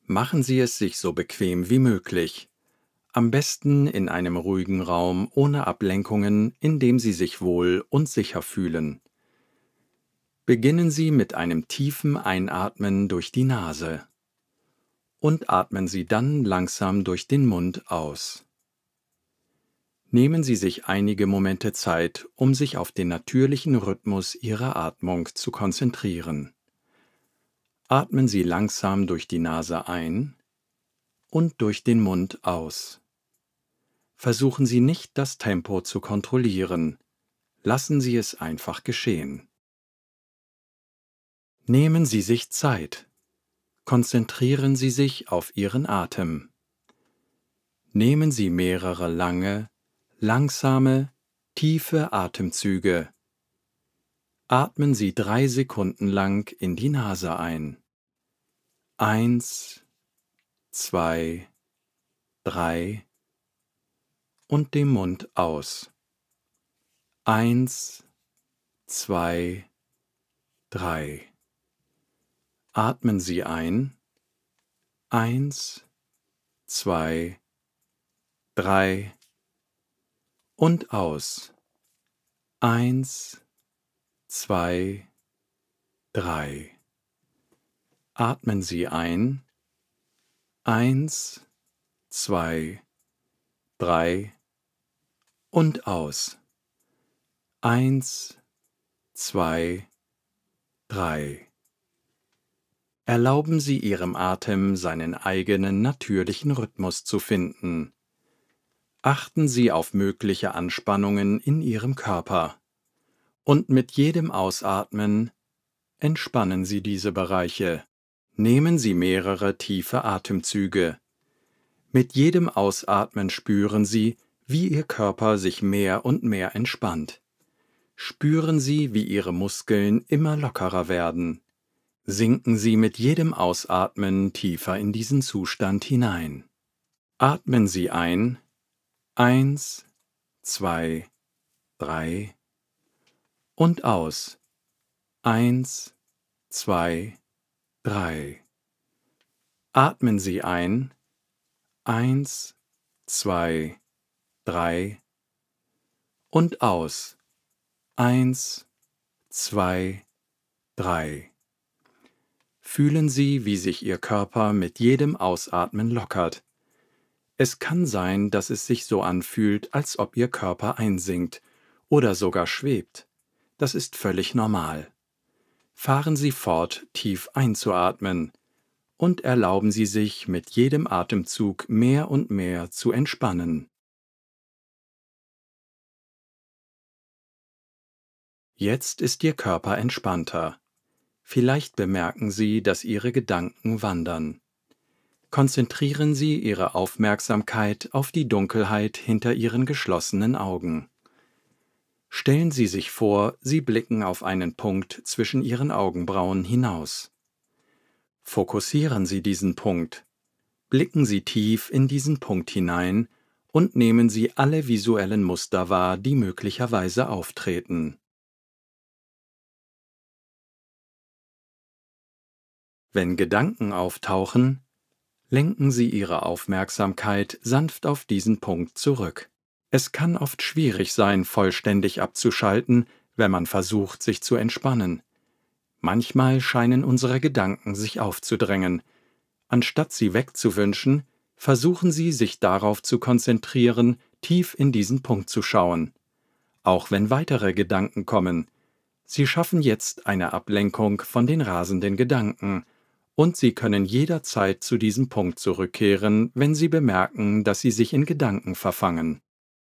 Machen Sie es sich so bequem wie möglich. Am besten in einem ruhigen Raum ohne Ablenkungen, in dem Sie sich wohl und sicher fühlen. Beginnen Sie mit einem tiefen Einatmen durch die Nase und atmen Sie dann langsam durch den Mund aus. Nehmen Sie sich einige Momente Zeit, um sich auf den natürlichen Rhythmus Ihrer Atmung zu konzentrieren. Atmen Sie langsam durch die Nase ein und durch den Mund aus. Versuchen Sie nicht, das Tempo zu kontrollieren. Lassen Sie es einfach geschehen. Nehmen Sie sich Zeit. Konzentrieren Sie sich auf Ihren Atem. Nehmen Sie mehrere lange, langsame, tiefe Atemzüge. Atmen Sie 3 Sekunden lang in die Nase ein. 1, 2, 3 und dem Mund aus. 1, 2, 3. Atmen Sie ein. 1, 2, 3 und aus. 1, 2, 3. Atmen Sie ein. 1, 2, 3 und aus. 1, 2, 3. Erlauben Sie Ihrem Atem seinen eigenen natürlichen Rhythmus zu finden. Achten Sie auf mögliche Anspannungen in Ihrem Körper. Und mit jedem Ausatmen entspannen Sie diese Bereiche. Nehmen Sie mehrere tiefe Atemzüge. Mit jedem Ausatmen spüren Sie, wie Ihr Körper sich mehr und mehr entspannt. Spüren Sie, wie Ihre Muskeln immer lockerer werden. Sinken Sie mit jedem Ausatmen tiefer in diesen Zustand hinein. Atmen Sie ein. 1, 2, 3 und aus. 1, 2, 3. Atmen Sie ein. 1, 2, 3 und aus. 1, 2, 3. Fühlen Sie, wie sich Ihr Körper mit jedem Ausatmen lockert. Es kann sein, dass es sich so anfühlt, als ob Ihr Körper einsinkt oder sogar schwebt. Das ist völlig normal. Fahren Sie fort, tief einzuatmen und erlauben Sie sich mit jedem Atemzug mehr und mehr zu entspannen. Jetzt ist Ihr Körper entspannter. Vielleicht bemerken Sie, dass Ihre Gedanken wandern. Konzentrieren Sie Ihre Aufmerksamkeit auf die Dunkelheit hinter Ihren geschlossenen Augen. Stellen Sie sich vor, Sie blicken auf einen Punkt zwischen Ihren Augenbrauen hinaus. Fokussieren Sie diesen Punkt. Blicken Sie tief in diesen Punkt hinein und nehmen Sie alle visuellen Muster wahr, die möglicherweise auftreten. Wenn Gedanken auftauchen, lenken Sie Ihre Aufmerksamkeit sanft auf diesen Punkt zurück. Es kann oft schwierig sein, vollständig abzuschalten, wenn man versucht, sich zu entspannen. Manchmal scheinen unsere Gedanken sich aufzudrängen. Anstatt sie wegzuwünschen, versuchen Sie, sich darauf zu konzentrieren, tief in diesen Punkt zu schauen. Auch wenn weitere Gedanken kommen. Sie schaffen jetzt eine Ablenkung von den rasenden Gedanken. Und Sie können jederzeit zu diesem Punkt zurückkehren, wenn Sie bemerken, dass Sie sich in Gedanken verfangen.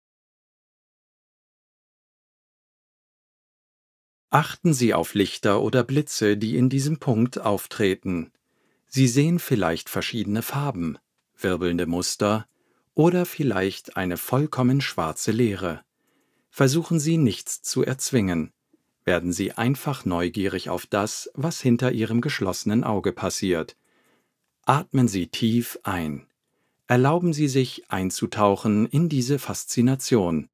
Achten Sie auf Lichter oder Blitze, die in diesem Punkt auftreten. Sie sehen vielleicht verschiedene Farben, wirbelnde Muster oder vielleicht eine vollkommen schwarze Leere. Versuchen Sie nichts zu erzwingen. Werden Sie einfach neugierig auf das, was hinter Ihrem geschlossenen Auge passiert. Atmen Sie tief ein. Erlauben Sie sich einzutauchen in diese Faszination.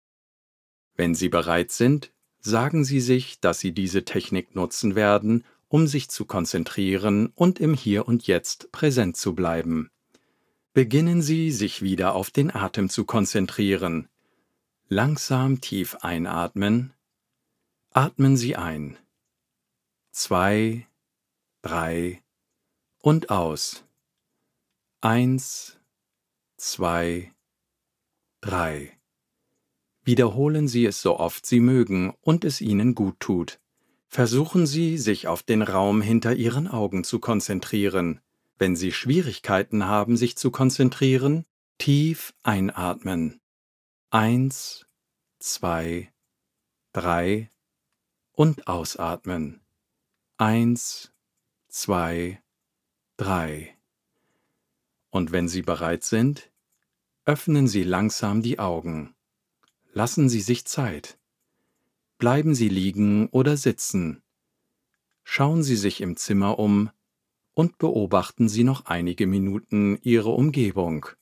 Wenn Sie bereit sind, sagen Sie sich, dass Sie diese Technik nutzen werden, um sich zu konzentrieren und im Hier und Jetzt präsent zu bleiben. Beginnen Sie, sich wieder auf den Atem zu konzentrieren. Langsam tief einatmen. Atmen Sie ein. 2, 3 und aus. 1, 2, 3. Wiederholen Sie es so oft Sie mögen und es Ihnen gut tut. Versuchen Sie, sich auf den Raum hinter Ihren Augen zu konzentrieren. Wenn Sie Schwierigkeiten haben, sich zu konzentrieren, tief einatmen. 1, 2, 3 und ausatmen. 1, 2, 3. Und wenn Sie bereit sind, öffnen Sie langsam die Augen. Lassen Sie sich Zeit. Bleiben Sie liegen oder sitzen. Schauen Sie sich im Zimmer um und beobachten Sie noch einige Minuten Ihre Umgebung.